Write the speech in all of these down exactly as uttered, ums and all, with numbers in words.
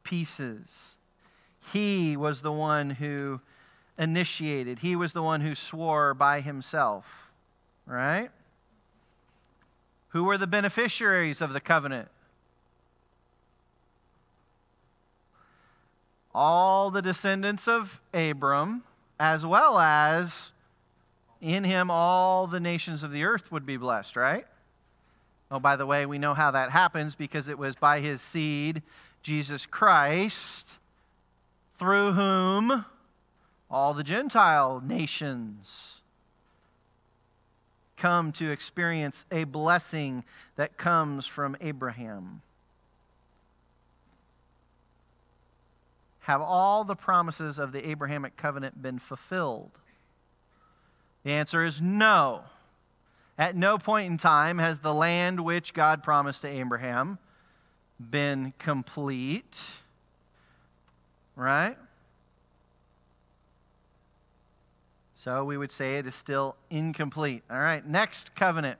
pieces. He was the one who initiated. He was the one who swore by himself, right? Who were the beneficiaries of the covenant? All the descendants of Abram, as well as in him all the nations of the earth would be blessed, right? Oh, by the way, we know how that happens because it was by his seed, Jesus Christ, through whom all the Gentile nations come to experience a blessing that comes from Abraham. Have all the promises of the Abrahamic covenant been fulfilled? The answer is no. At no point in time has the land which God promised to Abraham been complete. Right? So we would say it is still incomplete. All right, next covenant.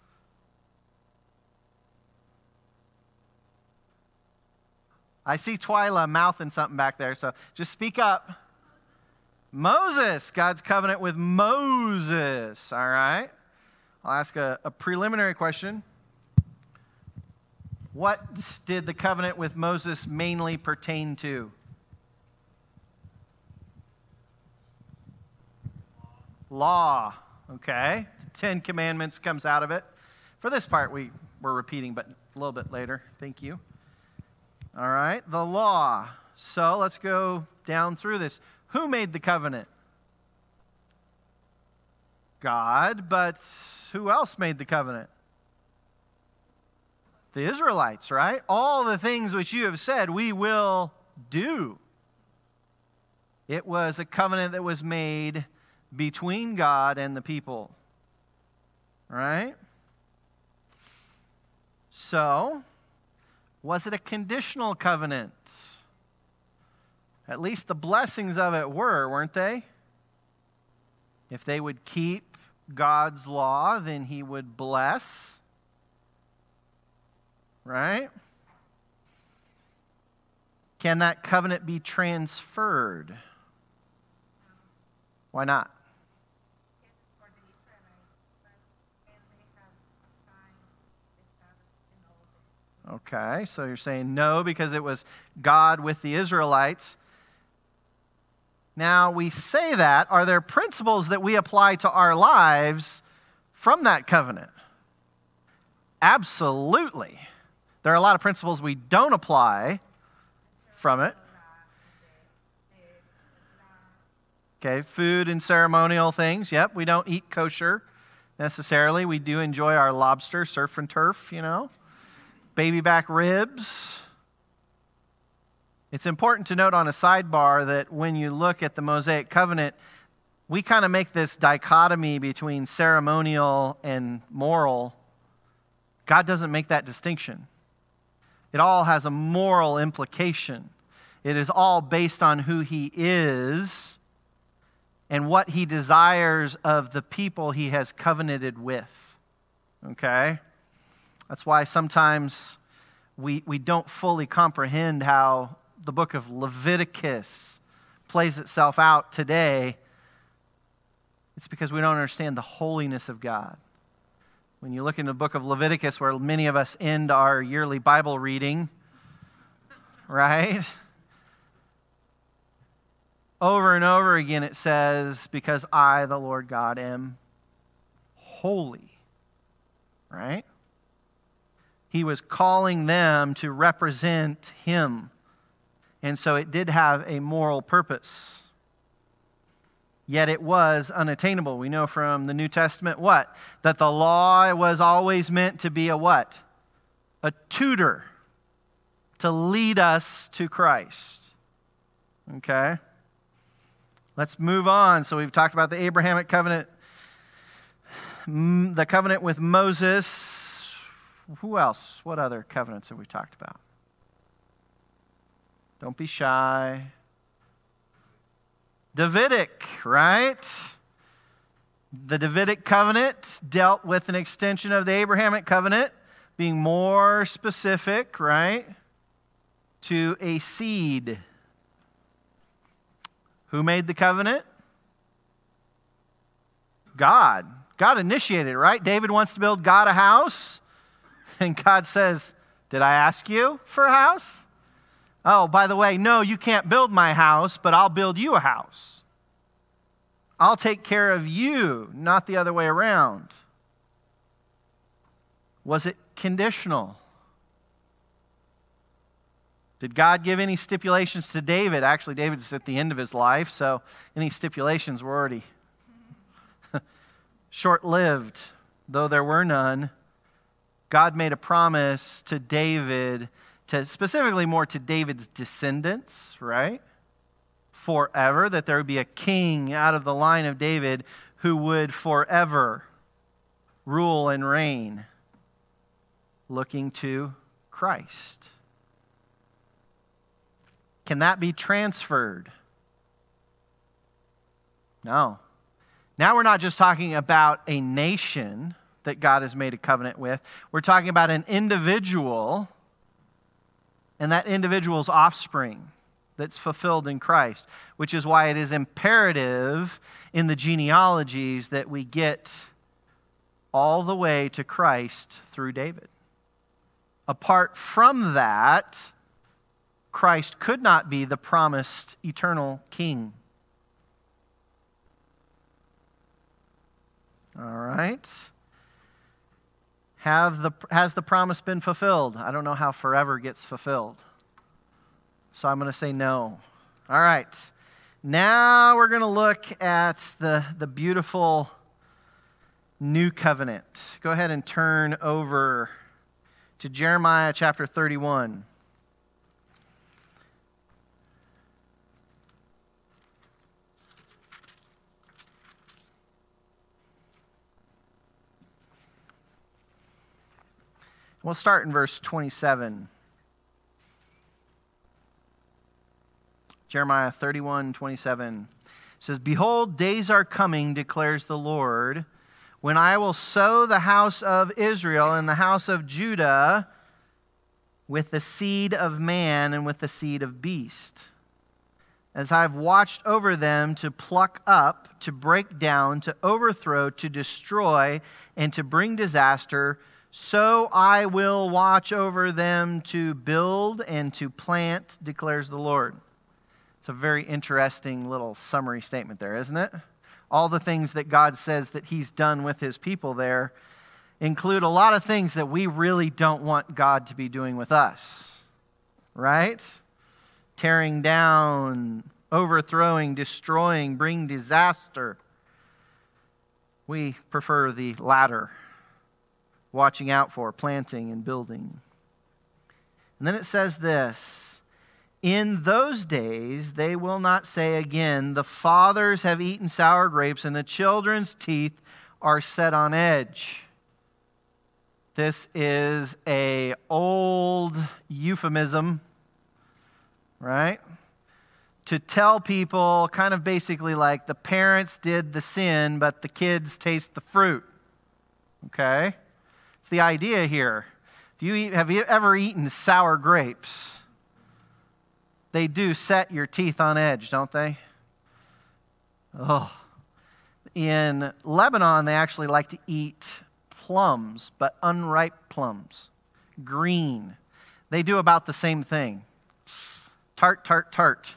I see Twyla mouthing something back there, so just speak up. Moses, God's covenant with Moses. All right. I'll ask a, a preliminary question. What did the covenant with Moses mainly pertain to? Law. Okay. Ten Commandments comes out of it. For this part, we, we're repeating, but a little bit later. Thank you. All right. The law. So let's go down through this. Who made the covenant? God, but who else made the covenant? The Israelites, right? All the things which you have said we will do. It was a covenant that was made between God and the people. Right? So, was it a conditional covenant? At least the blessings of it were, weren't they? If they would keep God's law, then He would bless. Right? Can that covenant be transferred? Why not? Okay, so you're saying no because it was God with the Israelites. Now, we say that. Are there principles that we apply to our lives from that covenant? Absolutely. There are a lot of principles we don't apply from it. Okay, food and ceremonial things. Yep, we don't eat kosher necessarily. We do enjoy our lobster, surf and turf, you know. Baby back ribs. It's important to note on a sidebar that when you look at the Mosaic covenant, we kind of make this dichotomy between ceremonial and moral. God doesn't make that distinction. It all has a moral implication. It is all based on who He is and what He desires of the people He has covenanted with. Okay? That's why sometimes we, we don't fully comprehend how the book of Leviticus plays itself out today. It's because we don't understand the holiness of God. When you look in the book of Leviticus, where many of us end our yearly Bible reading, right? Over and over again it says, because I, the Lord God, am holy. Right? He was calling them to represent Him. And so it did have a moral purpose. Yet it was unattainable. We know from the New Testament what? That the law was always meant to be a what? A tutor to lead us to Christ. Okay? Let's move on. So we've talked about the Abrahamic covenant, the covenant with Moses. Who else? What other covenants have we talked about? Don't be shy. Davidic, right? The Davidic covenant dealt with an extension of the Abrahamic covenant, being more specific, right? to a seed. Who made the covenant? God. God initiated it, right? David wants to build God a house. And God says, did I ask you for a house? Oh, by the way, no, you can't build my house, but I'll build you a house. I'll take care of you, not the other way around. Was it conditional? Did God give any stipulations to David? Actually, David's at the end of his life, so any stipulations were already short-lived. Though there were none, God made a promise to David, to specifically more to David's descendants, right? Forever, that there would be a king out of the line of David who would forever rule and reign, looking to Christ. Can that be transferred? No. Now we're not just talking about a nation that God has made a covenant with. We're talking about an individual and that individual's offspring that's fulfilled in Christ, which is why it is imperative in the genealogies that we get all the way to Christ through David. Apart from that, Christ could not be the promised eternal king. All right. Have the, has the promise been fulfilled? I don't know how forever gets fulfilled. So I'm going to say no. All right. Now we're going to look at the, the beautiful new covenant. Go ahead and turn over to Jeremiah chapter thirty-one. We'll start in verse twenty-seven. Jeremiah thirty-one, twenty-seven says, "Behold, days are coming, declares the Lord, when I will sow the house of Israel and the house of Judah with the seed of man and with the seed of beast. As I've watched over them to pluck up, to break down, to overthrow, to destroy, and to bring disaster, so I will watch over them to build and to plant, declares the Lord." It's a very interesting little summary statement there, isn't it? All the things that God says that He's done with His people there include a lot of things that we really don't want God to be doing with us, right? Tearing down, overthrowing, destroying, bring disaster. We prefer the latter. Watching out for, planting and building. And then it says this, "In those days they will not say again, the fathers have eaten sour grapes and the children's teeth are set on edge." This is a old euphemism, right? To tell people kind of basically like the parents did the sin, but the kids taste the fruit. Okay? The idea here. Do you eat, have you ever eaten sour grapes? They do set your teeth on edge, don't they? Oh. In Lebanon, they actually like to eat plums, but unripe plums. Green. They do about the same thing. Tart, tart, tart.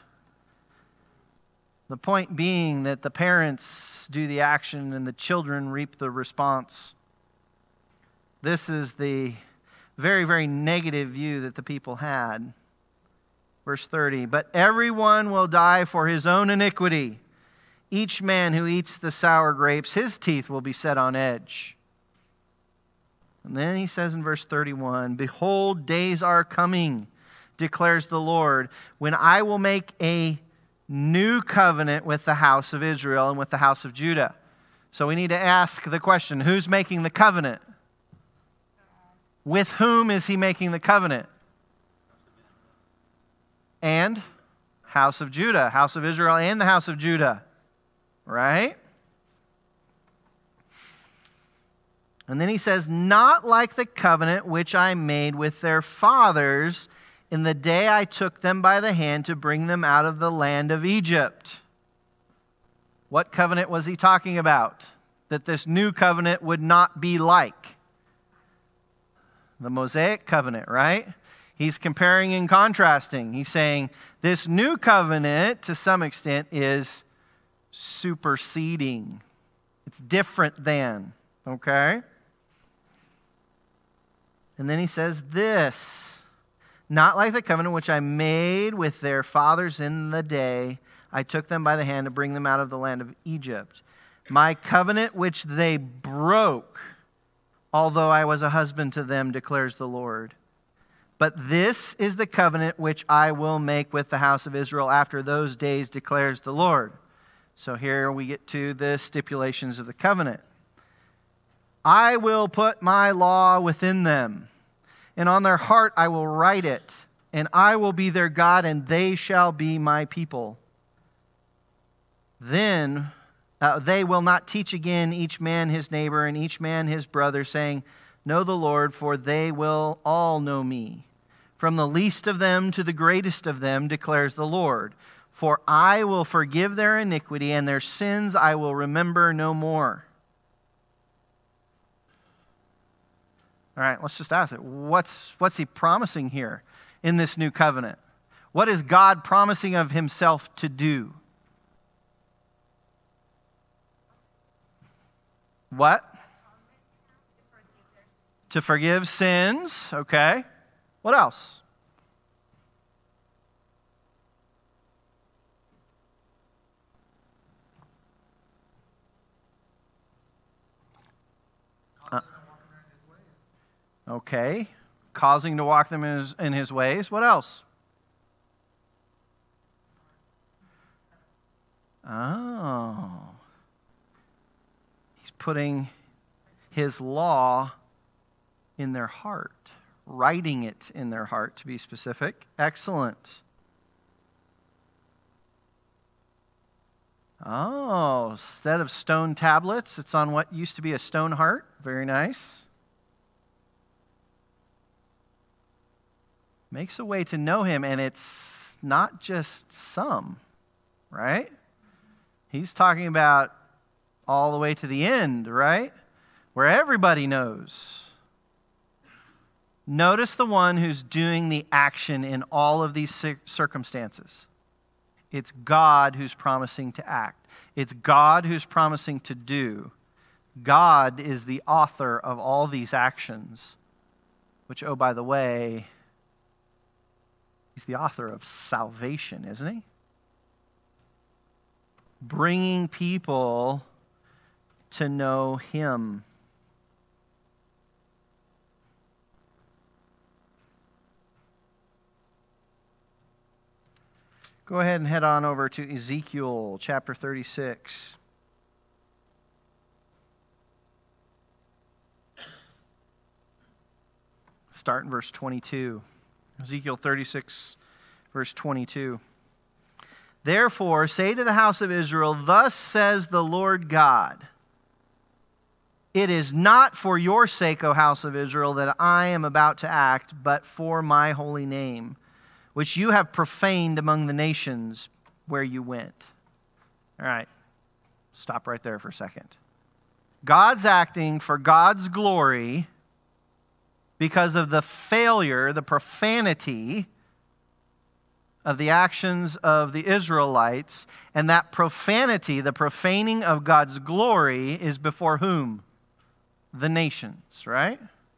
The point being that the parents do the action and the children reap the response. This is the very, very negative view that the people had. Verse thirty, "But everyone will die for his own iniquity. Each man who eats the sour grapes, his teeth will be set on edge." And then he says in verse thirty-one, "Behold, days are coming, declares the Lord, when I will make a new covenant with the house of Israel and with the house of Judah." So we need to ask the question, who's making the covenant? With whom is He making the covenant? And house of Judah, house of Israel and the house of Judah. Right? And then he says, "Not like the covenant which I made with their fathers in the day I took them by the hand to bring them out of the land of Egypt. What covenant was he talking about? That this new covenant would not be like the Mosaic covenant, right? He's comparing and contrasting. He's saying this new covenant, to some extent, is superseding. It's different than, okay? And then he says this, not like the covenant which I made with their fathers in the day I took them by the hand to bring them out of the land of Egypt. My covenant which they broke, although I was a husband to them, declares the Lord. But this is the covenant which I will make with the house of Israel after those days, declares the Lord. So here we get to the stipulations of the covenant. I will put my law within them, and on their heart I will write it, and I will be their God, and they shall be my people. Then uh, they will not teach again each man his neighbor and each man his brother, saying, know the Lord, for they will all know me. From the least of them to the greatest of them, declares the Lord. For I will forgive their iniquity, and their sins I will remember no more. All right, let's just ask it. What's, what's he promising here in this new covenant? What is God promising of himself to do? What? To forgive sins, okay. What else? Uh, okay. Causing to walk them in his, in his ways. What else? Oh. He's putting his law in their heart, writing it in their heart, to be specific. Excellent. Oh, instead of stone tablets, it's on what used to be a stone heart. Very nice. Makes a way to know him, and it's not just some, right? He's talking about all the way to the end, right? Where everybody knows. Notice the one who's doing the action in all of these circumstances. It's God who's promising to act. It's God who's promising to do. God is the author of all these actions, which, oh, by the way, he's the author of salvation, isn't he? Bringing people to know him. Go ahead and head on over to Ezekiel chapter thirty-six. Start in verse twenty-two. Ezekiel thirty-six, verse twenty-two. Therefore, say to the house of Israel, thus says the Lord God, it is not for your sake, O house of Israel, that I am about to act, but for my holy name, which you have profaned among the nations where you went. All right, stop right there for a second. God's acting for God's glory because of the failure, the profanity of the actions of the Israelites, and that profanity, the profaning of God's glory, is before whom? The nations, right?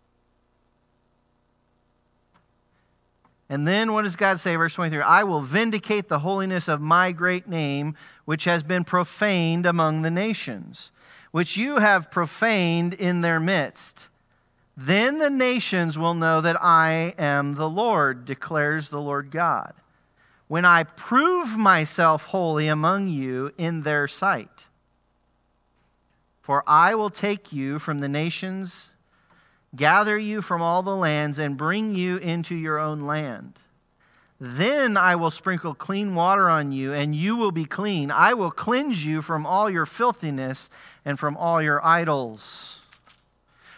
And then what does God say, verse twenty-three? I will vindicate the holiness of my great name, which has been profaned among the nations, which you have profaned in their midst. Then the nations will know that I am the Lord, declares the Lord God, when I prove myself holy among you in their sight. For I will take you from the nations, gather you from all the lands, and bring you into your own land. Then I will sprinkle clean water on you, and you will be clean. I will cleanse you from all your filthiness and from all your idols.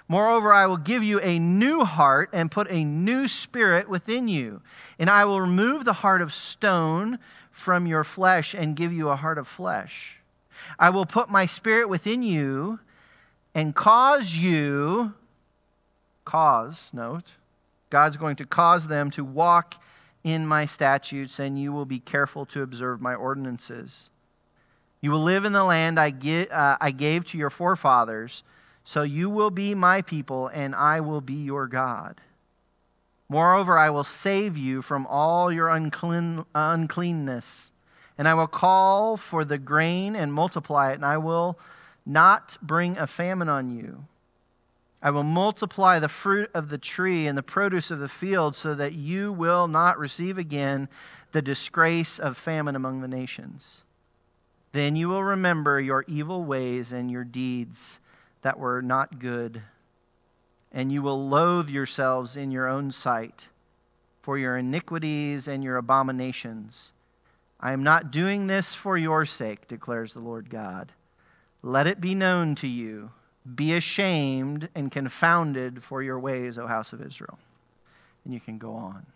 Moreover, I will give you a new heart and put a new spirit within you. And I will remove the heart of stone from your flesh and give you a heart of flesh. I will put my spirit within you and cause you, cause, note, God's going to cause them to walk in my statutes, and you will be careful to observe my ordinances. You will live in the land I, give, uh, I gave to your forefathers, so you will be my people, and I will be your God. Moreover, I will save you from all your unclean, uncleanness, and I will call for the grain and multiply it, and I will not bring a famine on you. I will multiply the fruit of the tree and the produce of the field, so that you will not receive again the disgrace of famine among the nations. Then you will remember your evil ways and your deeds that were not good, and you will loathe yourselves in your own sight for your iniquities and your abominations. I am not doing this for your sake, declares the Lord God. Let it be known to you. Be ashamed and confounded for your ways, O house of Israel. And you can go on.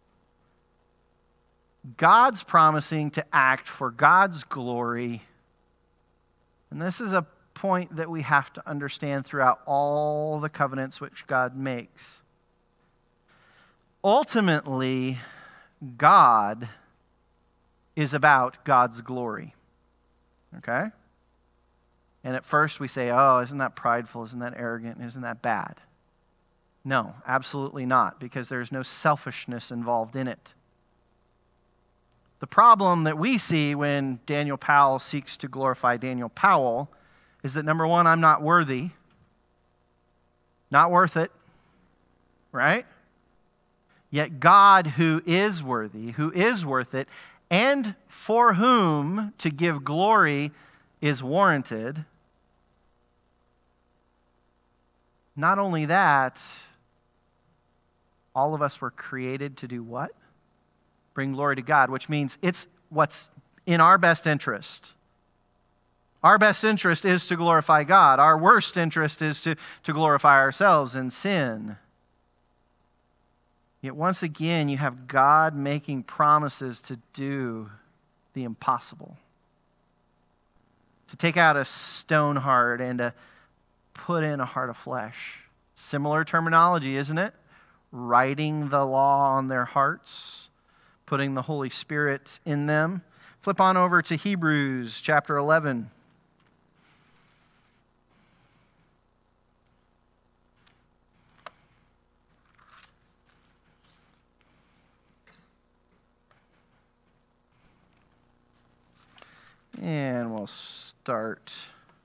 God's promising to act for God's glory. And this is a point that we have to understand throughout all the covenants which God makes. Ultimately, God is about God's glory. Okay? And at first we say, oh, isn't that prideful? Isn't that arrogant? Isn't that bad? No, absolutely not, because there's no selfishness involved in it. The problem that we see when Daniel Powell seeks to glorify Daniel Powell is that, number one, I'm not worthy. Not worth it. Right? Yet God, who is worthy, who is worth it, and for whom to give glory is warranted. Not only that, all of us were created to do what? Bring glory to God, which means it's what's in our best interest. Our best interest is to glorify God. Our worst interest is to, to glorify ourselves in sin. Yet once again, you have God making promises to do the impossible. To take out a stone heart and to put in a heart of flesh. Similar terminology, isn't it? Writing the law on their hearts, putting the Holy Spirit in them. Flip on over to Hebrews chapter eleven. And we'll start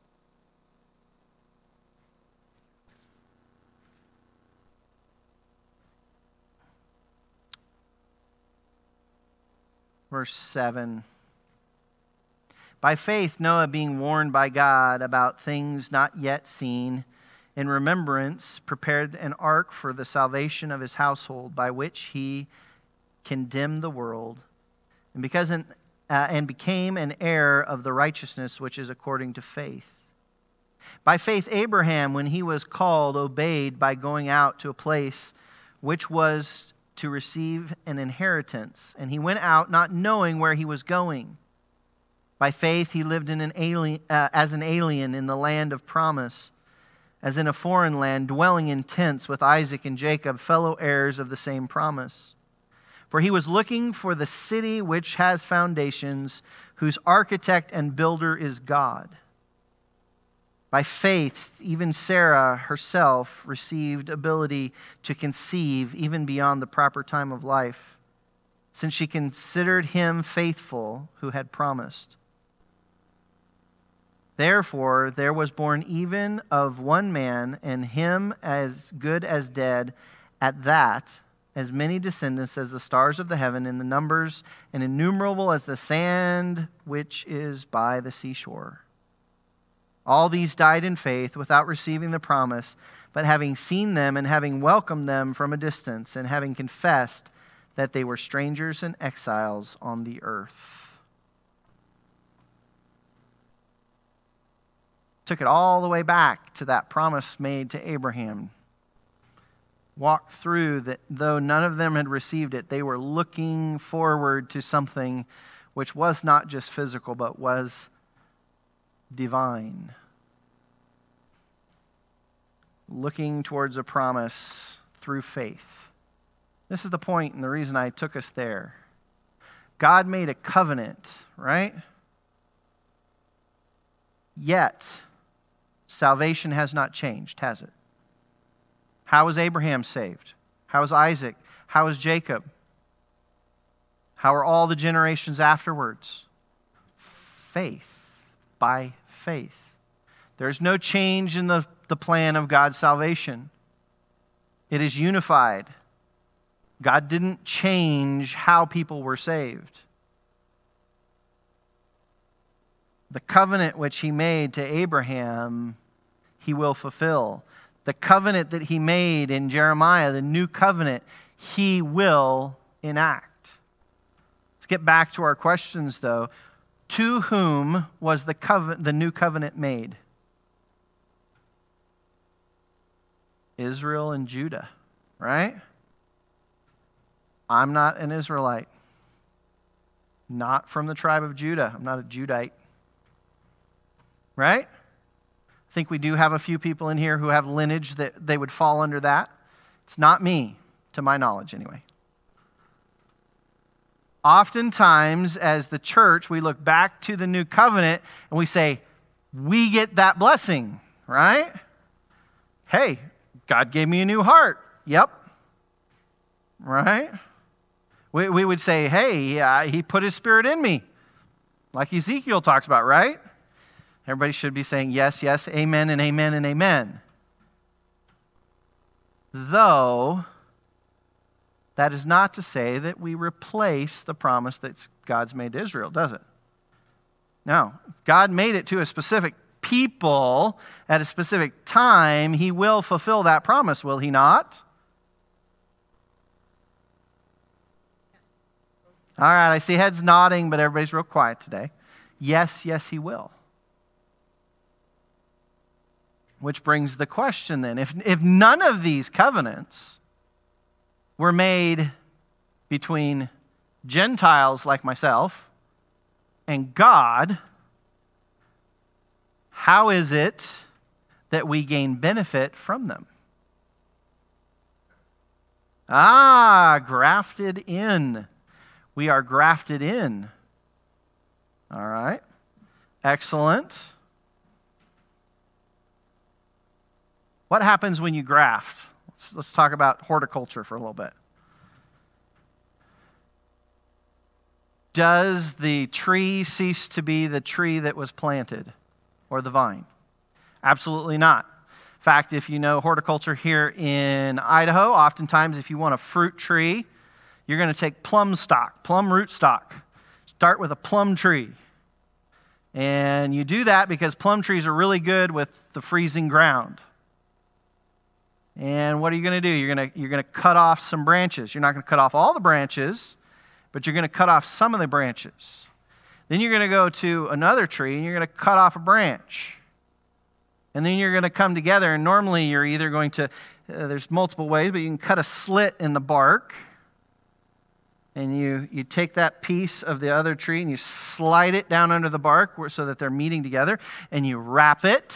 verse seven. By faith, Noah, being warned by God about things not yet seen, in remembrance, prepared an ark for the salvation of his household, by which he condemned the world, and because an, uh, and became an heir of the righteousness which is according to faith. By faith, Abraham, when he was called, obeyed by going out to a place which was to receive an inheritance, and he went out not knowing where he was going. By faith he lived in an alien, uh, as an alien in the land of promise, as in a foreign land, dwelling in tents with Isaac and Jacob, fellow heirs of the same promise. For he was looking for the city which has foundations, whose architect and builder is God. By faith, even Sarah herself received ability to conceive even beyond the proper time of life, since she considered him faithful who had promised. Therefore, there was born even of one man, and him as good as dead, at that, as many descendants as the stars of the heaven, in the numbers, and innumerable as the sand which is by the seashore. All these died in faith without receiving the promise, but having seen them and having welcomed them from a distance, and having confessed that they were strangers and exiles on the earth. took it all the way back to that promise made to Abraham. Walked through that, though none of them had received it, they were looking forward to something which was not just physical, but was divine. Looking towards a promise through faith. This is the point and the reason I took us there. God made a covenant, right? Yet, salvation has not changed, has it? How was Abraham saved? How was Isaac? How was Jacob? How are all the generations afterwards? Faith. By faith. There's no change in the, the plan of God's salvation. It is unified. God didn't change how people were saved. The covenant which He made to Abraham, He will fulfill. The covenant that He made in Jeremiah, the new covenant, He will enact. Let's get back to our questions, though. To whom was the covenant, the new covenant made? Israel and Judah, right? I'm not an Israelite. Not from the tribe of Judah. I'm not a Judite. Right? I think we do have a few people in here who have lineage that they would fall under that. It's not me, to my knowledge anyway. Oftentimes, as the church, we look back to the new covenant and we say, we get that blessing, right? Hey, God gave me a new heart. Yep. Right? We, we would say, hey, uh, He put His Spirit in me, like Ezekiel talks about, right? Everybody should be saying yes, yes, amen, and amen, and amen. Though, that is not to say that we replace the promise that God's made to Israel, does it? No. God made it to a specific people at a specific time. He will fulfill that promise, will He not? All right, I see heads nodding, but everybody's real quiet today. Yes, yes, He will. Which brings the question then, if, if none of these covenants were made between Gentiles like myself and God, how is it that we gain benefit from them? Ah, grafted in. We are grafted in. All right. Excellent. What happens when you graft? Let's, let's talk about horticulture for a little bit. Does the tree cease to be the tree that was planted or the vine? Absolutely not. In fact, if you know horticulture here in Idaho, oftentimes if you want a fruit tree, you're going to take plum stock, plum root stock. Start with a plum tree. And you do that because plum trees are really good with the freezing ground. And what are you going to do? You're going to, you're going to cut off some branches. You're not going to cut off all the branches, but you're going to cut off some of the branches. Then you're going to go to another tree and you're going to cut off a branch. And then you're going to come together, and normally you're either going to, uh, there's multiple ways, but you can cut a slit in the bark. And you, you take that piece of the other tree and you slide it down under the bark so that they're meeting together, and you wrap it.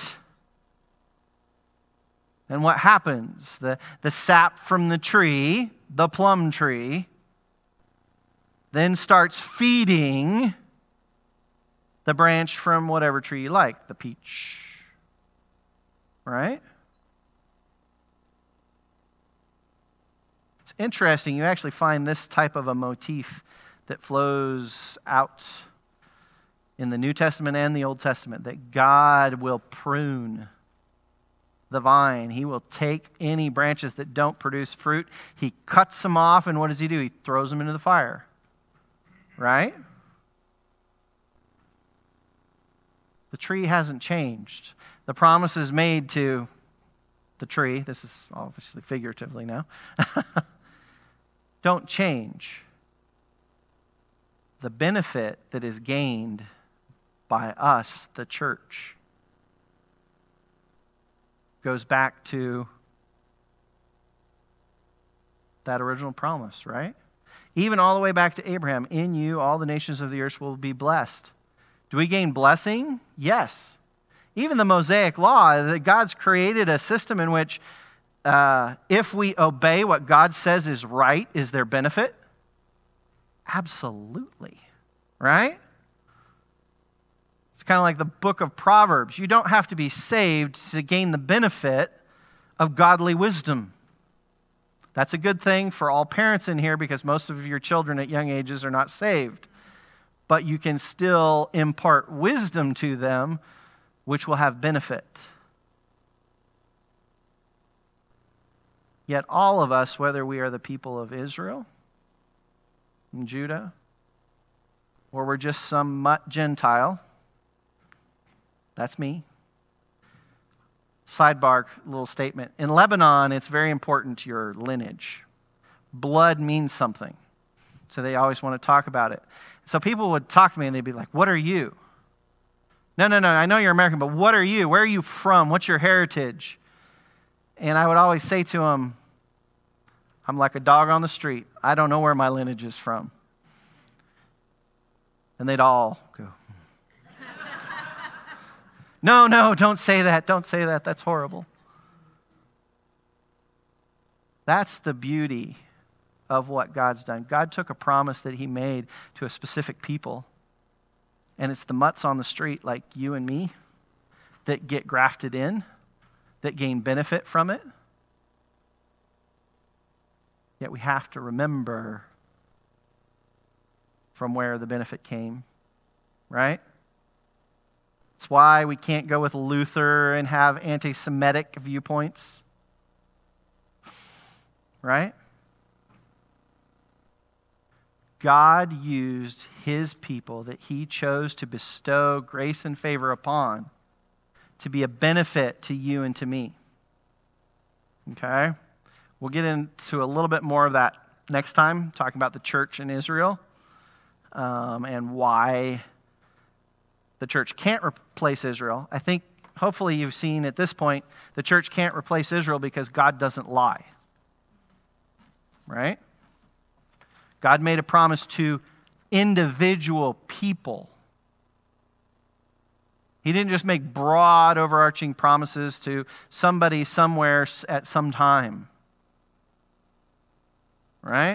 And what happens? The, the sap from the tree, the plum tree, then starts feeding the branch from whatever tree you like, the peach. Right? It's interesting. You actually find this type of a motif that flows out in the New Testament and the Old Testament, that God will prune the vine. He will take any branches that don't produce fruit. He cuts them off, and what does He do? He throws them into the fire. Right? The tree hasn't changed. The promises made to the tree, this is obviously figuratively now, don't change. The benefit that is gained by us, the church, goes back to that original promise, right? Even all the way back to Abraham, in you all the nations of the earth will be blessed. Do we gain blessing? Yes. Even the Mosaic law, that God's created a system in which uh, if we obey what God says is right, is there benefit? Absolutely. Right? It's kind of like the book of Proverbs. You don't have to be saved to gain the benefit of godly wisdom. That's a good thing for all parents in here because most of your children at young ages are not saved. But you can still impart wisdom to them, which will have benefit. Yet all of us, whether we are the people of Israel and Judah, or we're just some mutt Gentile, that's me. Sidebar little statement. In Lebanon, it's very important your lineage. Blood means something. So they always want to talk about it. So people would talk to me and they'd be like, what are you? No, no, no, I know you're American, but what are you? Where are you from? What's your heritage? And I would always say to them, I'm like a dog on the street. I don't know where my lineage is from. And they'd all go, no, no, don't say that. Don't say that. That's horrible. That's the beauty of what God's done. God took a promise that he made to a specific people, and it's the mutts on the street like you and me that get grafted in, that gain benefit from it. Yet we have to remember from where the benefit came, right? It's why we can't go with Luther and have anti-Semitic viewpoints, right? God used his people that he chose to bestow grace and favor upon to be a benefit to you and to me. Okay? We'll get into a little bit more of that next time, talking about the church in Israel um, and why the church can't replace Israel. I think, hopefully you've seen at this point, the church can't replace Israel because God doesn't lie. Right? God made a promise to individual people. He didn't just make broad, overarching promises to somebody somewhere at some time. Right?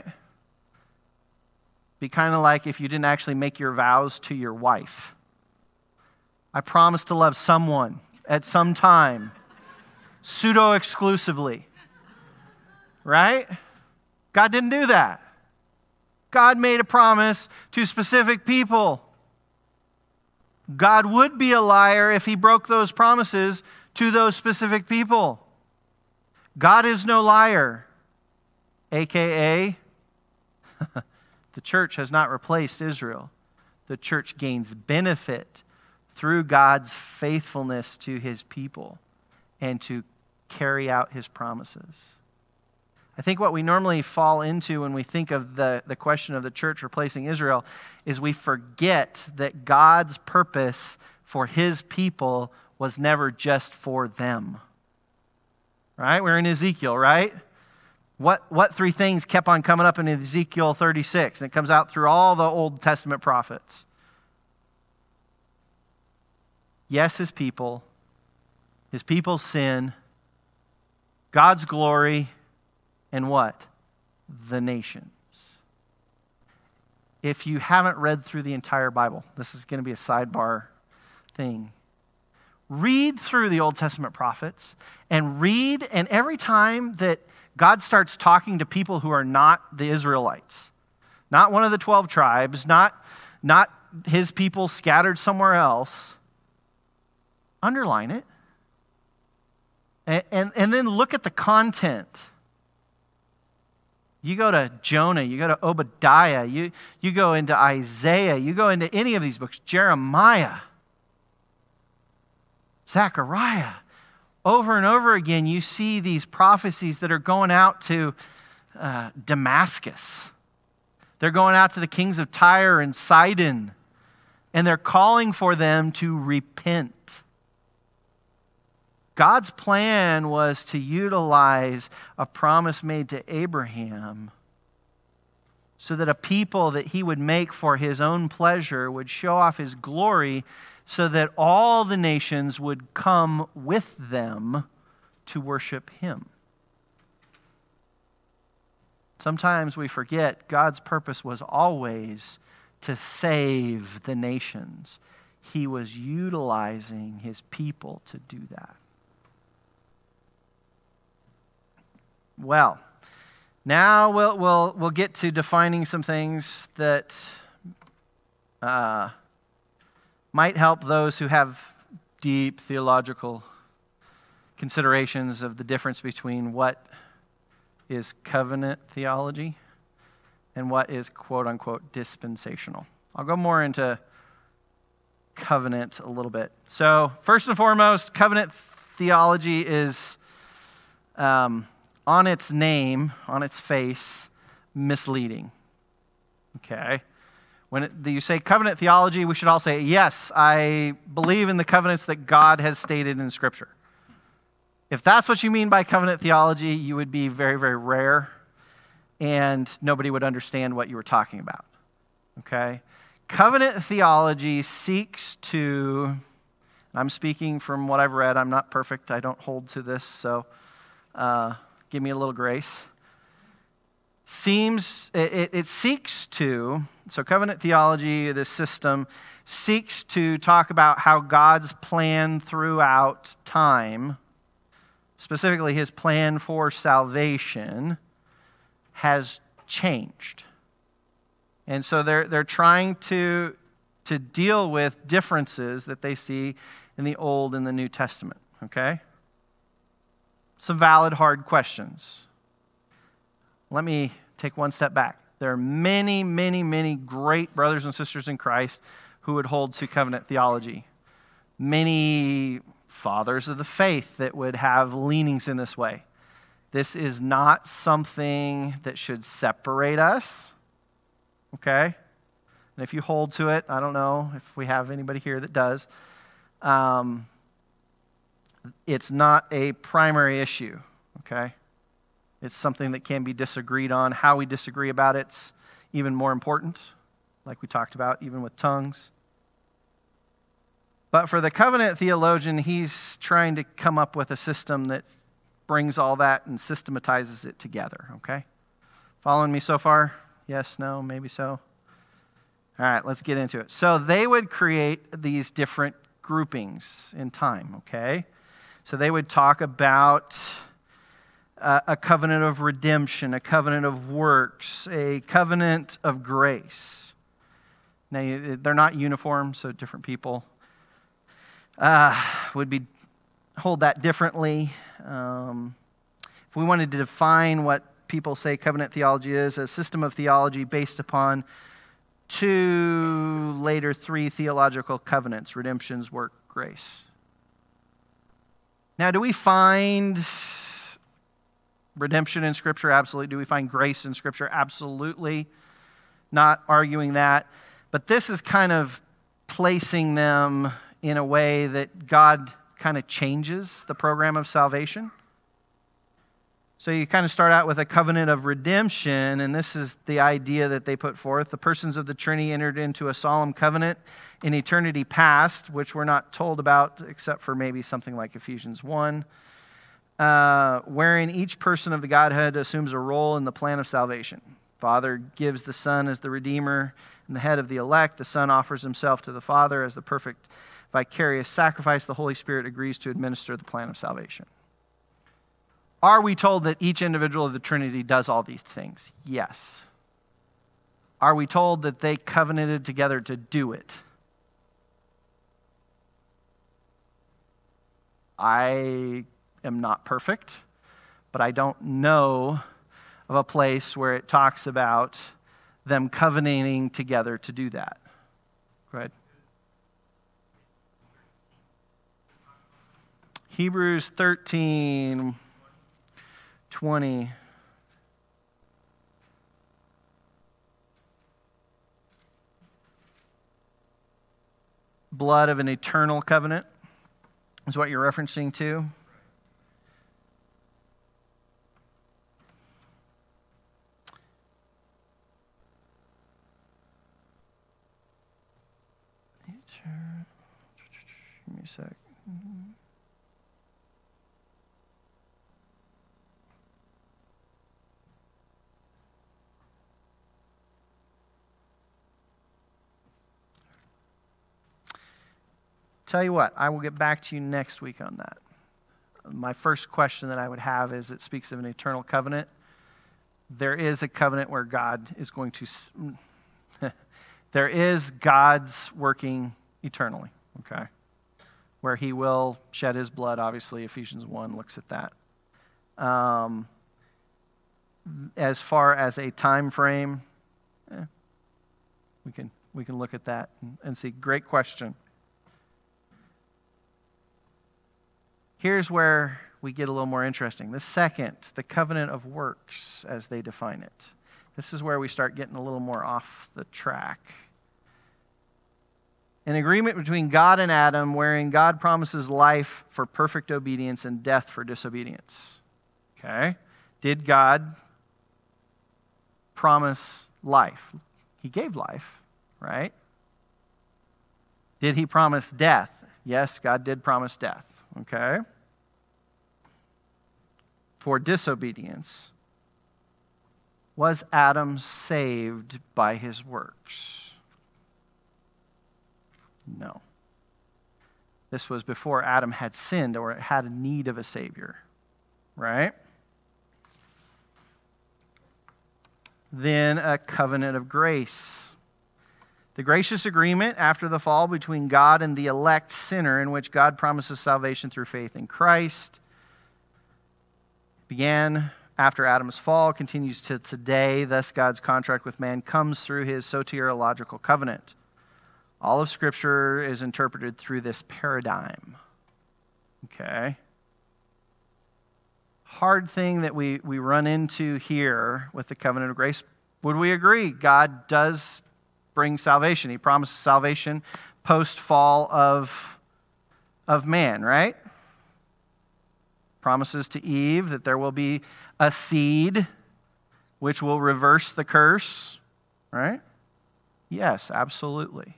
Be kind of like if you didn't actually make your vows to your wife. I promise to love someone at some time, pseudo-exclusively. Right? God didn't do that. God made a promise to specific people. God would be a liar if he broke those promises to those specific people. God is no liar, a k a the church has not replaced Israel. The church gains benefit through God's faithfulness to his people and to carry out his promises. I think what we normally fall into when we think of the, the question of the church replacing Israel is we forget that God's purpose for his people was never just for them. Right? We're in Ezekiel, right? What, what three things kept on coming up in Ezekiel thirty-six? And it comes out through all the Old Testament prophets. Yes, his people, his people's sin, God's glory, and what? The nations. If you haven't read through the entire Bible, this is going to be a sidebar thing. Read through the Old Testament prophets and read, and every time that God starts talking to people who are not the Israelites, not one of the twelve tribes, not, not his people scattered somewhere else, underline it. And, and, and then look at the content. You go to Jonah, you go to Obadiah, you, you go into Isaiah, you go into any of these books, Jeremiah, Zechariah. Over and over again, you see these prophecies that are going out to uh, Damascus. They're going out to the kings of Tyre and Sidon, and they're calling for them to repent. God's plan was to utilize a promise made to Abraham so that a people that he would make for his own pleasure would show off his glory so that all the nations would come with them to worship him. Sometimes we forget God's purpose was always to save the nations. He was utilizing his people to do that. Well, now we'll we'll we'll get to defining some things that uh, might help those who have deep theological considerations of the difference between what is covenant theology and what is quote-unquote dispensational. I'll go more into covenant a little bit. So first and foremost, covenant theology is, um, on its name, on its face, misleading. Okay? When it, you say covenant theology, we should all say, yes, I believe in the covenants that God has stated in Scripture. If that's what you mean by covenant theology, you would be very, very rare, and nobody would understand what you were talking about. Okay? Covenant theology seeks to, I'm speaking from what I've read, I'm not perfect, I don't hold to this, so uh, give me a little grace. Seems, it, it seeks to, so covenant theology, this system, seeks to talk about how God's plan throughout time, specifically his plan for salvation, has changed. And so they're they're trying to, to deal with differences that they see in the Old and the New Testament. Okay? Some valid, hard questions. Let me take one step back. There are many, many, many great brothers and sisters in Christ who would hold to covenant theology. Many fathers of the faith that would have leanings in this way. This is not something that should separate us. Okay? And if you hold to it, I don't know if we have anybody here that does. Um, it's not a primary issue. Okay? It's something that can be disagreed on. How we disagree about it's even more important, like we talked about, even with tongues. But for the covenant theologian, he's trying to come up with a system that brings all that and systematizes it together, okay? Following me so far? Yes, no, maybe so? All right, let's get into it. So they would create these different groupings in time, okay? So they would talk about uh, a covenant of redemption, a covenant of works, a covenant of grace. Now, they're not uniform, so different people Uh, would be hold that differently. Um, if we wanted to define what people say covenant theology is, a system of theology based upon two, later three theological covenants, redemptions, work, grace. Now, do we find redemption in Scripture? Absolutely. Do we find grace in Scripture? Absolutely. Not arguing that. But this is kind of placing them in a way that God kind of changes the program of salvation. So you kind of start out with a covenant of redemption, and this is the idea that they put forth. The persons of the Trinity entered into a solemn covenant in eternity past, which we're not told about except for maybe something like Ephesians one, uh, wherein each person of the Godhead assumes a role in the plan of salvation. Father gives the Son as the Redeemer and the head of the elect. The Son offers himself to the Father as the perfect vicarious sacrifice. The Holy Spirit agrees to administer the plan of salvation. Are we told that each individual of the Trinity does all these things? Yes. Are we told that they covenanted together to do it? I am not perfect, but I don't know of a place where it talks about them covenanting together to do that. Go ahead. Hebrews thirteen twenty. Blood of an eternal covenant is what you're referencing to. Give me a sec. Tell you what, I will get back to you next week on that. My first question that I would have is, it speaks of an eternal covenant. There is a covenant where God is going to... there is God's working eternally, okay? Where he will shed his blood, obviously. Ephesians one looks at that. Um, as far as a time frame, eh, we can we can look at that and, and see. Great question. Here's where we get a little more interesting. The second, the covenant of works, as they define it. This is where we start getting a little more off the track. An agreement between God and Adam wherein God promises life for perfect obedience and death for disobedience. Okay? Did God promise life? He gave life, right? Did he promise death? Yes, God did promise death. Okay? For disobedience. Was Adam saved by his works? No. This was before Adam had sinned or had a need of a Savior. Right? Then a covenant of grace. The gracious agreement after the fall between God and the elect sinner, in which God promises salvation through faith in Christ, began after Adam's fall, continues to today. Thus, God's contract with man comes through his soteriological covenant. All of Scripture is interpreted through this paradigm. Okay? Hard thing that we, we run into here with the covenant of grace. Would we agree? God does bring salvation. He promises salvation post-fall of, of man, right? Promises to Eve that there will be a seed which will reverse the curse, right? Yes, absolutely.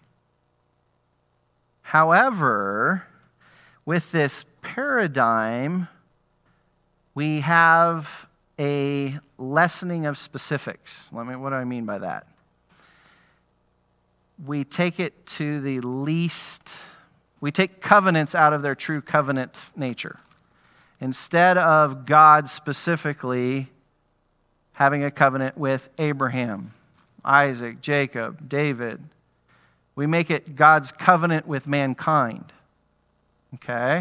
However, with this paradigm, we have a lessening of specifics. Let me, what do I mean by that? We take it to the least, we take covenants out of their true covenant nature. Instead of God specifically having a covenant with Abraham, Isaac, Jacob, David, we make it God's covenant with mankind. Okay?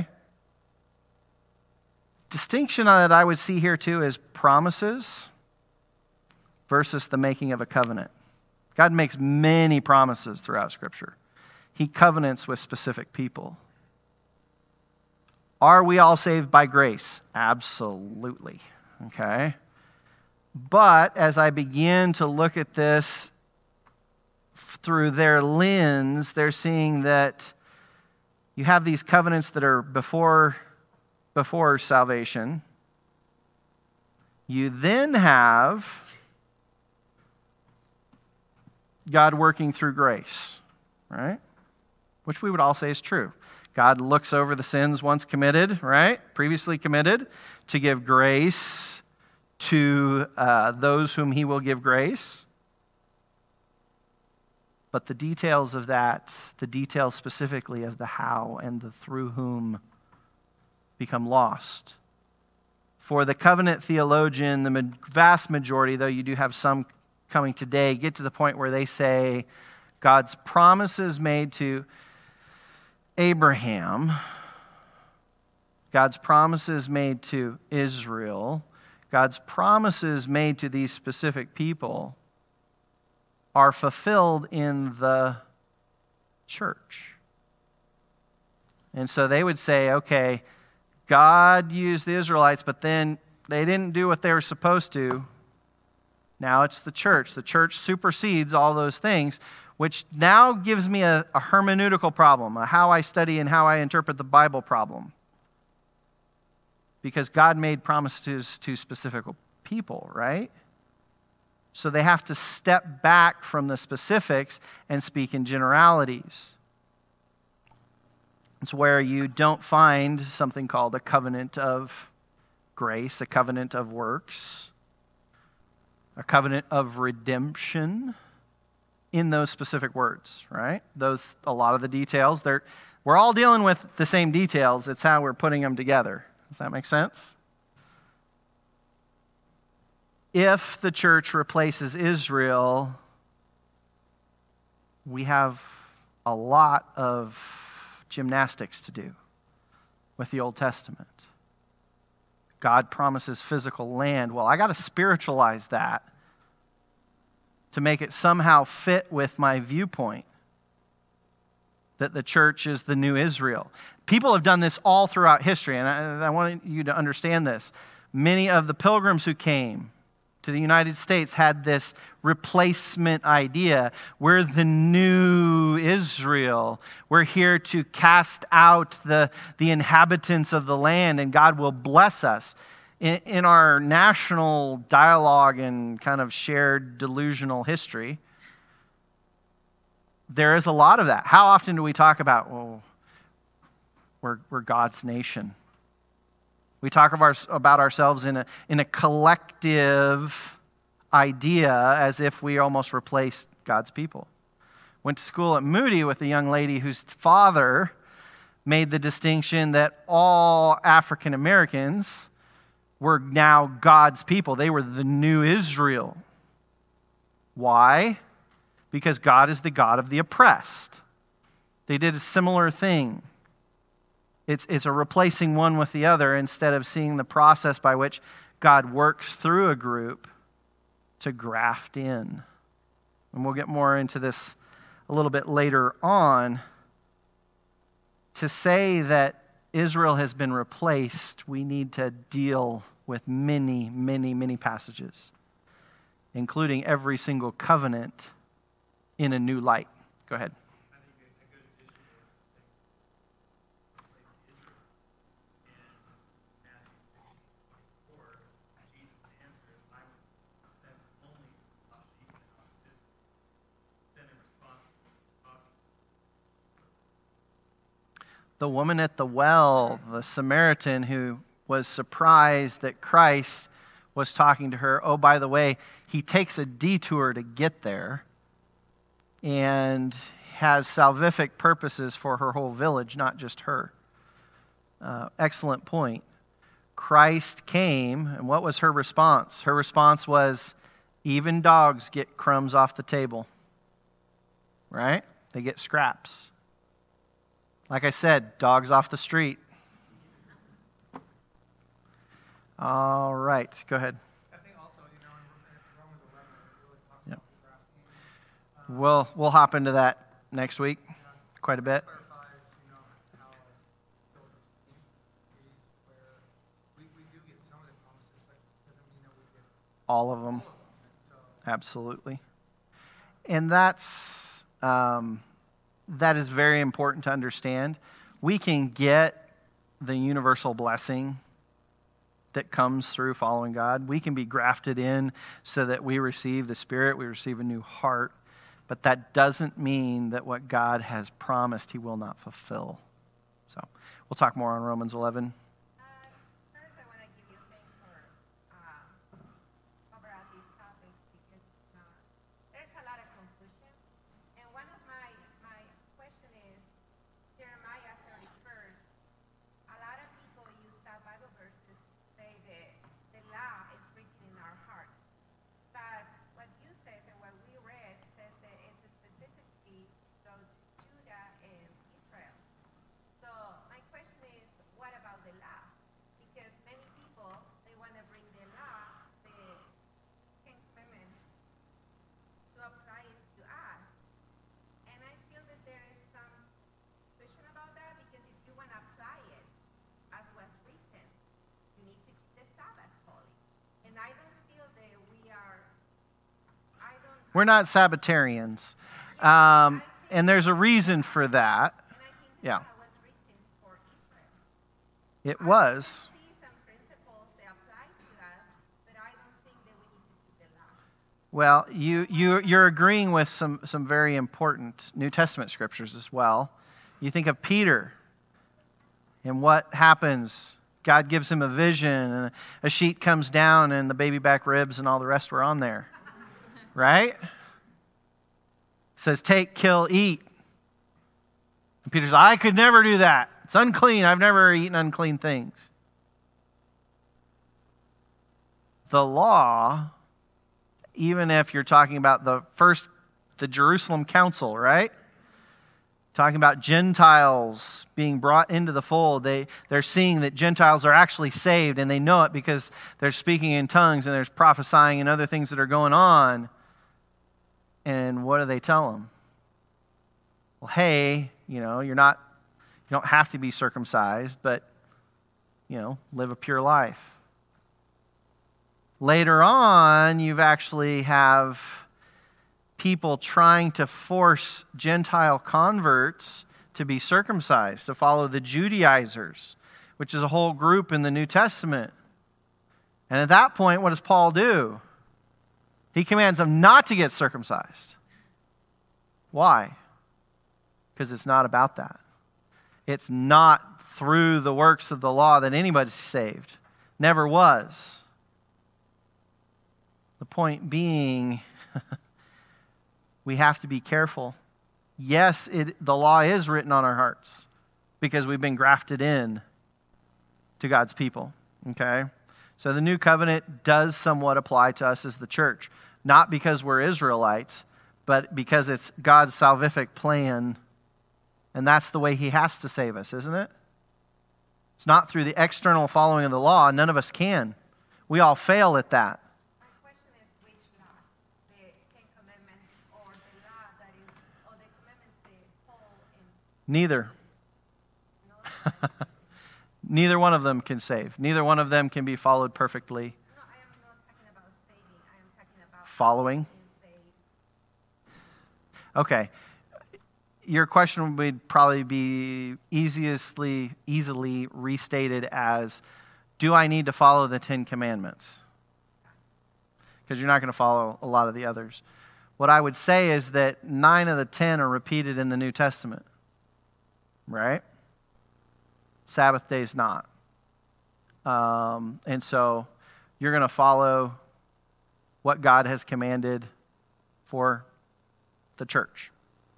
Distinction that I would see here too is promises versus the making of a covenant. God makes many promises throughout Scripture. He covenants with specific people. Are we all saved by grace? Absolutely. Okay? But as I begin to look at this through their lens, they're seeing that you have these covenants that are before, before salvation. You then have God working through grace, right? Which we would all say is true. God looks over the sins once committed, right? Previously committed, to give grace to uh, those whom he will give grace. But the details of that, the details specifically of the how and the through whom, become lost. For the covenant theologian, the vast majority, though you do have some coming today, get to the point where they say God's promises made to Abraham, God's promises made to Israel, God's promises made to these specific people are fulfilled in the church. And so they would say, okay, God used the Israelites, but then they didn't do what they were supposed to. Now it's the church. The church supersedes all those things, which now gives me a, a hermeneutical problem, a how I study and how I interpret the Bible problem. Because God made promises to specific people, right? So they have to step back from the specifics and speak in generalities. It's where you don't find something called a covenant of grace, a covenant of works, a covenant of redemption in those specific words, right? Those, a lot of the details, they're, we're all dealing with the same details. It's how we're putting them together. Does that make sense? If the church replaces Israel, we have a lot of gymnastics to do with the Old Testament. God promises physical land. Well, I got to spiritualize that to make it somehow fit with my viewpoint that the church is the new Israel. People have done this all throughout history, and I, I want you to understand this. Many of the pilgrims who came to the United States had this replacement idea. We're the new Israel. We're here to cast out the, the inhabitants of the land, and God will bless us. In, in our national dialogue and kind of shared delusional history, there is a lot of that. How often do we talk about, well, we're, we're God's nation? We talk of our, about ourselves in a, in a collective idea as if we almost replaced God's people. Went to school at Moody with a young lady whose father made the distinction that all African Americans were now God's people. They were the new Israel. Why? Because God is the God of the oppressed. They did a similar thing. It's, it's a replacing one with the other instead of seeing the process by which God works through a group to graft in. And we'll get more into this a little bit later on. To say that Israel has been replaced, we need to deal with many, many, many passages, including every single covenant in a new light. Go ahead. The woman at the well, the Samaritan who was surprised that Christ was talking to her. Oh, by the way, he takes a detour to get there and has salvific purposes for her whole village, not just her. Uh, excellent point. Christ came, and what was her response? Her response was, even dogs get crumbs off the table. Right? They get scraps. Like I said, dogs off the street. All right, go ahead. I think also, you know, in Romans eleven, it really talks about grafting. Um, We'll we'll hop into that next week, quite a bit. clarifies, you know, how those things where we, we do get some of the promises, but it doesn't mean that we get All of them, all of them. So, absolutely. And that's um, that is very important to understand. We can get the universal blessing that comes through following God. We can be grafted in so that we receive the Spirit, we receive a new heart, but that doesn't mean that what God has promised He will not fulfill. So we'll talk more on Romans eleven. Uh, first, I want to give you thanks for uh, covering out these topics because uh, there's a lot of confusion. And one of my my question is Jeremiah thirty-first. A lot of people use that Bible verse to say that the law is written in our hearts. But what you said and what we read says that it's specifically those Judah and Israel. So my question is, what about the law? Because many people, they want to bring the law, the Ten Commandments, to apply it to us. And I feel that there is some question about that because if you want to apply it as was written, you need to keep the Sabbath holy. And I don't feel that we are, I don't, We're not Sabbatarians. Um, and there's a reason for that. and I think Yeah. that was written for Israel. It was. See some principles that apply to us, but I don't think that we need to keep the law. Well, you, you, you're agreeing with some, some very important New Testament scriptures as well. You think of Peter. And what happens? God gives him a vision, and a sheet comes down, and the baby back ribs and all the rest were on there. Right? It says, take, kill, eat. And Peter says, I could never do that. It's unclean. I've never eaten unclean things. The law, even if you're talking about the first, the Jerusalem Council, right? Talking about Gentiles being brought into the fold. They, they're seeing that Gentiles are actually saved, and they know it because they're speaking in tongues and there's prophesying and other things that are going on. And what do they tell them? Well, hey, you know, you're not, you don't have to be circumcised, but, you know, live a pure life. Later on, you've actually have people trying to force Gentile converts to be circumcised, to follow the Judaizers, which is a whole group in the New Testament. And at that point, what does Paul do? He commands them not to get circumcised. Why? Because it's not about that. It's not through the works of the law that anybody's saved. Never was. The point being, we have to be careful. Yes, it, the law is written on our hearts because we've been grafted in to God's people. Okay? So the new covenant does somewhat apply to us as the church. Not because we're Israelites, but because it's God's salvific plan, and that's the way He has to save us, isn't it? It's not through the external following of the law. None of us can. We all fail at that. Neither. Neither one of them can save. Neither one of them can be followed perfectly. No, I am not talking about saving. I am talking about following. Okay. Your question would probably be easily, easily restated as, do I need to follow the Ten Commandments? Because you're not going to follow a lot of the others. What I would say is that nine of the ten are repeated in the New Testament. Right? Sabbath day is not. Um, and so you're going to follow what God has commanded for the church.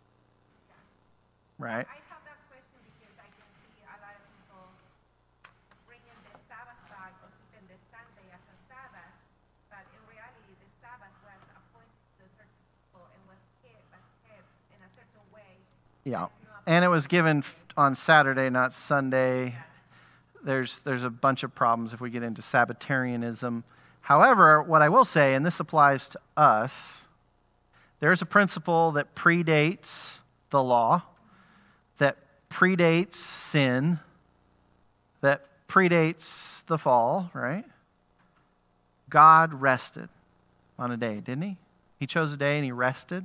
Right? I have that question because I can see a lot of people bringing the Sabbath back or keeping the Sunday as a Sabbath, but in reality the Sabbath was appointed to certain people and was kept, was kept in a certain way. Yeah. And it was given on Saturday, not Sunday. There's there's a bunch of problems if we get into Sabbatarianism. However, what I will say, and this applies to us, there's a principle that predates the law, that predates sin, that predates the fall, right? God rested on a day, didn't He? He chose a day and He rested.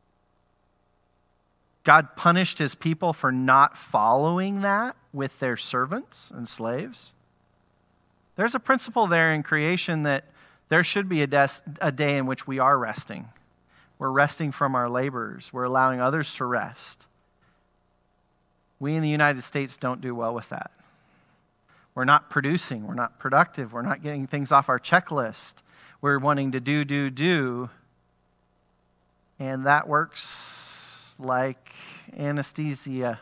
God punished His people for not following that with their servants and slaves. There's a principle there in creation that there should be a, des- a day in which we are resting. We're resting from our labors. We're allowing others to rest. We in the United States don't do well with that. We're not producing. We're not productive. We're not getting things off our checklist. We're wanting to do, do, do. And that works like anesthesia.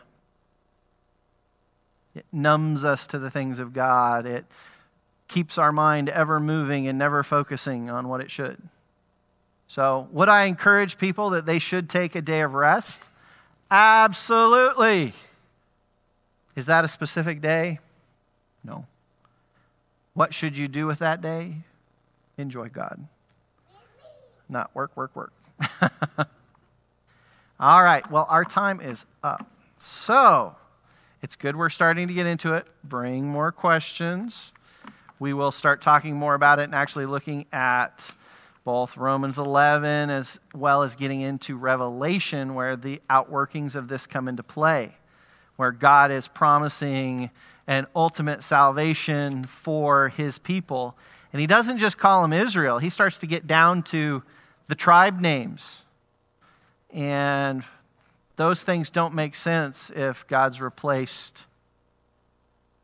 It numbs us to the things of God. It keeps our mind ever moving and never focusing on what it should. So, would I encourage people that they should take a day of rest? Absolutely. Is that a specific day? No. What should you do with that day? Enjoy God. Not work, work, work. All right, well, our time is up. So, it's good we're starting to get into it. Bring more questions. We will start talking more about it and actually looking at both Romans eleven as well as getting into Revelation, where the outworkings of this come into play, where God is promising an ultimate salvation for His people. And He doesn't just call them Israel. He starts to get down to the tribe names. And those things don't make sense if God's replaced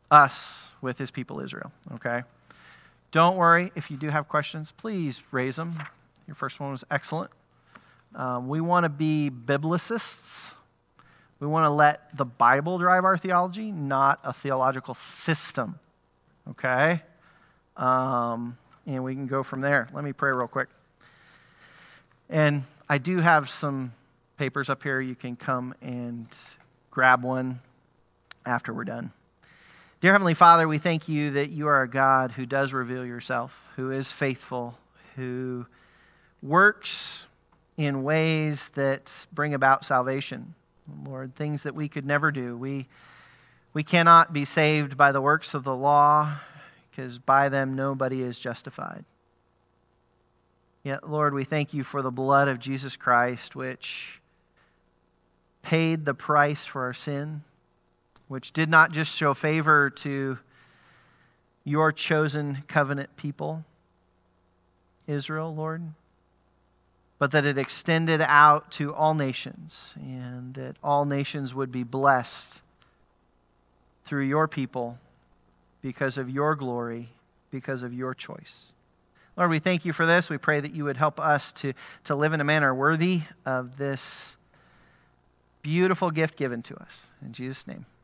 us with his people Israel, okay? Don't worry, if you do have questions, please raise them. Your first one was excellent. Um, we want to be biblicists. We want to let the Bible drive our theology, not a theological system, okay? Um, and we can go from there. Let me pray real quick. And I do have some papers up here. You can come and grab one after we're done. Dear Heavenly Father, we thank you that you are a God who does reveal yourself, who is faithful, who works in ways that bring about salvation. Lord, things that we could never do. We, we cannot be saved by the works of the law, because by them nobody is justified. Yet, Lord, we thank you for the blood of Jesus Christ, which paid the price for our sin, which did not just show favor to your chosen covenant people, Israel, Lord, but that it extended out to all nations, and that all nations would be blessed through your people because of your glory, because of your choice. Lord, we thank you for this. We pray that you would help us to, to live in a manner worthy of this beautiful gift given to us. In Jesus' name.